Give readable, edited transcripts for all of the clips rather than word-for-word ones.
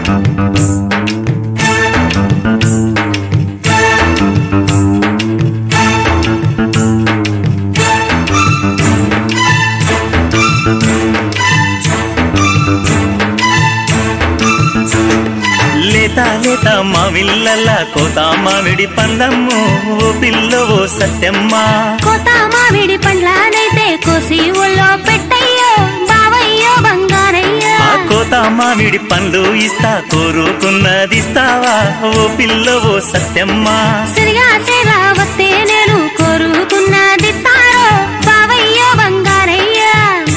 లేత మావిళ్ళ కోత మామిడి పండ్లమ్ము ఓ పిల్లో ఓ సత్యమ్మ కోత మామిడి పండ్లనైతే కోసి ఒళ్ళో పెట్టయ్యో బావయ్యో బంగారయ్యో ఆ కోత మామిడి పండ్లు ఇస్తా కోరుకున్నదిస్తావా ఓ పిల్లో ఓ సత్యమ్మ సిరిగా సేరా వస్తే నేను కోరుకున్నదిస్తారో బావయ్యో బంగారయ్యో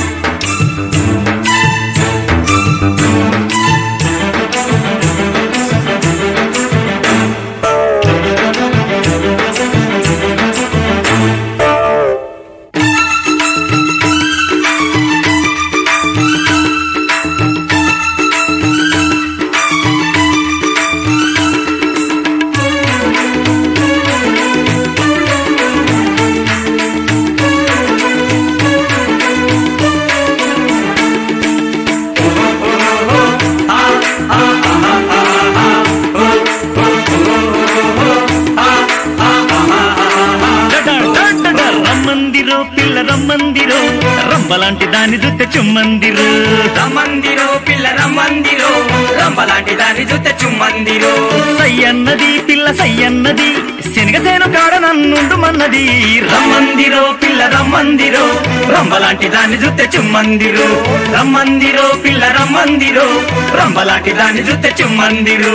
రమ్మందిరో రంబలాంటి దాన్ని జుత్త చుమ్మందిరు రమ్మందిరో పిల్ల రమ్మందిరో రంబలాంటి దాన్ని జుత్త చుమ్మందిరో సయ్యన్నది పిల్ల సయ్యన్నది శనగసేను కాడ నన్నుండుమన్నది రమ్మందిరో పిల్ల రమ్మందిరో రంబలాంటి దాన్ని జుత్త చుమ్మందిరు రమ్మందిరో పిల్ల రమ్మందిరో రంబలాంటి దాన్ని జుత్త చుమ్మందిరు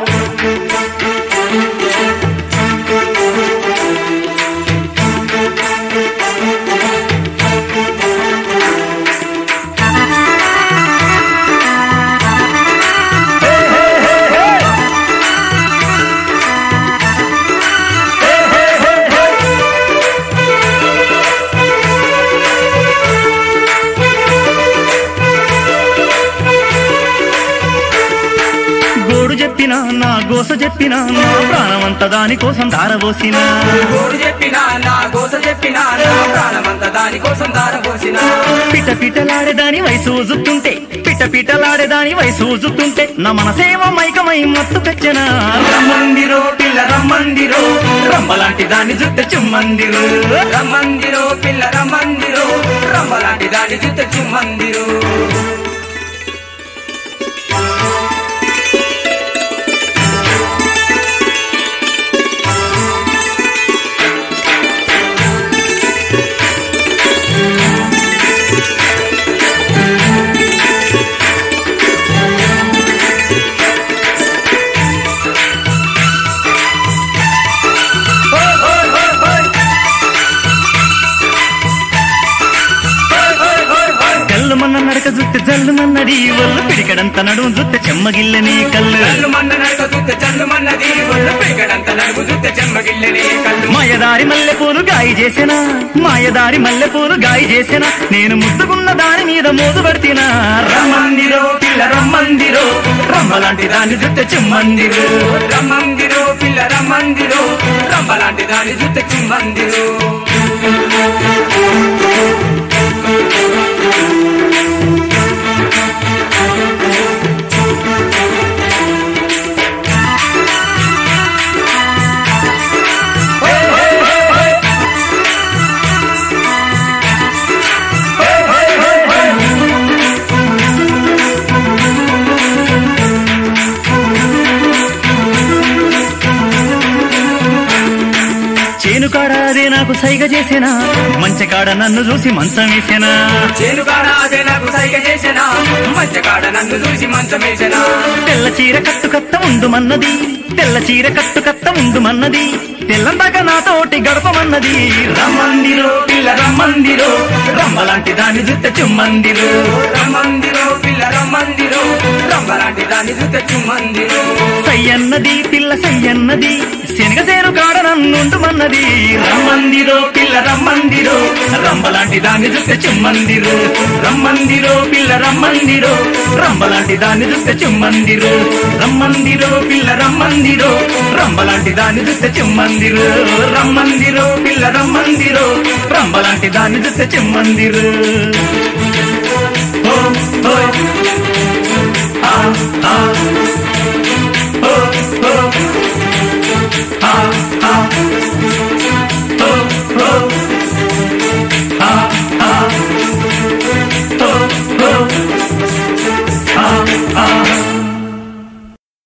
చెప్పినా నా గోస చెప్పినా నా ప్రాణమంత దానికోసం దారబోసినా గోడు చెప్పినా నా గోస చెప్పినా నా ప్రాణమంత దానికోసం దారబోసినా పిట పిటలాడేదాని వయసు ఊజుతుంటే పిట పిటలాడేదాని వయసు ఊజుతుంటే నా మనసేమో మైకమై మత్తు తెచ్చనా రమ్మందిరో పిల్ల రమ్మందిరో రంబలాంటి దాన్ని జుత్త చుమ్మందిరు రమ్మందిరో పిల్ల రమ్మందిరో రంబలాంటి దాన్ని జుత్త చుమ్మందిరు జల్లుమన్న నడక జుత్తే జల్లుమన్నది ఒళ్ళు పిడికడంత నడుము జుత్తే చెమ్మగిల్లని కళ్ళు జల్లుమన్న నడక జుత్తే జల్లుమన్నది ఒళ్ళు పిడికడంత నడుము జుత్తే చెమ్మగిల్లని కళ్ళు మాయదారి మల్లెపూలు గాయి చేసినా మాయదారి మల్లెపూలు గాయి చేసినా నేను ముద్దుకున్న దాని మీద మోదు పడితేనా రమ్మందిరో పిల్ల రమ్మందిరో రంబలాంటి దాన్ని జుత్తే చుమ్మందిరు రమ్మందిరో పిల్ల రమ్మందిరో రంబలాంటి దాన్ని జుత్తే చుమ్మందిరు చేనుకాడ అదే నాకు సైగ చేసేనా మంచకాడ నన్ను చూసి మంచం వేసేనా చేనుకాడ అదే నాకు సైగ చేసేనా మంచకాడ నన్ను చూసి మంచం వేసేనా తెల్ల చీర కట్టు కత్త ఉండుమన్నది తెల్ల చీర కట్టు కత్త ఉండుమన్నది తెల్లందాక నాతోటి గడపమన్నది రమ్మందిరో పిల్ల రమ్మందిరో రంబలాంటి దాన్ని జుత్త చుమ్మందిరు రమ్మందిరో పిల్ల రమ్మందిరో రంబలాంటి దాన్ని జుత్త చుమ్మందిరు సయ్యన్నది పిల్ల సయ్యన్నది శనగసేను కాడ నన్నుండుమన్నది రమ్మందిరో పిల్ల రమ్మందిరో రంబలాంటి దాన్ని జుత్త చుమ్మందిరు రమ్మందిరో పిల్ల రమ్మందిరో రంబలాంటి దాన్ని జుత్త చుమ్మందిరు రమ్మందిరో పిల్ల రమ్మందిరో రంబలాంటి దాన్ని జుత్త చుమ్మందిరు రమ్మందిరో పిల్ల రమ్మందిరో రంబలాంటి దాన్ని జుత్త చుమ్మందిరు ఓ ఓ ఆ